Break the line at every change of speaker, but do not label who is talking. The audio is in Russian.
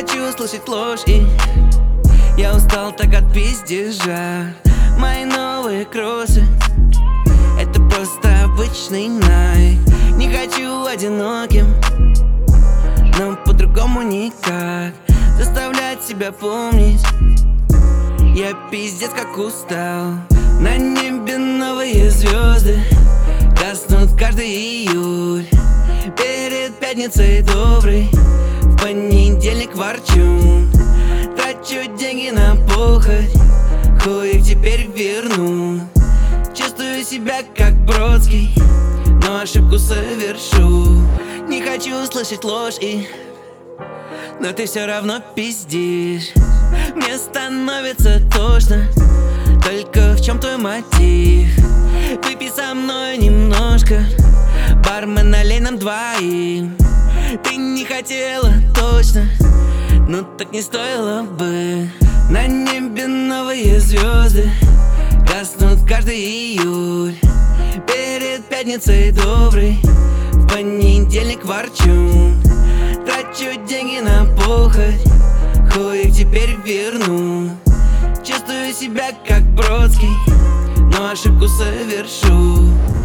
хочу слышать ложь, и я устал так от пиздежа. Мои новые кроссы — это просто обычный Nike. Не хочу одиноким, но по-другому никак. Заставлять себя помнить, я пиздец как устал. На небе новые звезды гаснут каждый июль. Перед пятницей добрый, в понедельник ворчун. Трачу деньги на похоть, хуй их теперь верну. Чувствую себя как Бродский, но ошибку совершу. Не хочу слышать ложь, но ты все равно пиздишь. Мне становится тошно, только в чем твой мотив? Выпей со мной немножко, бармен, налей нам двоим. Ты не хотела точно, но так не стоило бы. На небе новые звезды гаснут каждый июль. Перед пятницей добрый, в понедельник ворчун. Трачу деньги на похоть, хуй их теперь верну. Чувствую себя как Бродский, но ошибку совершу.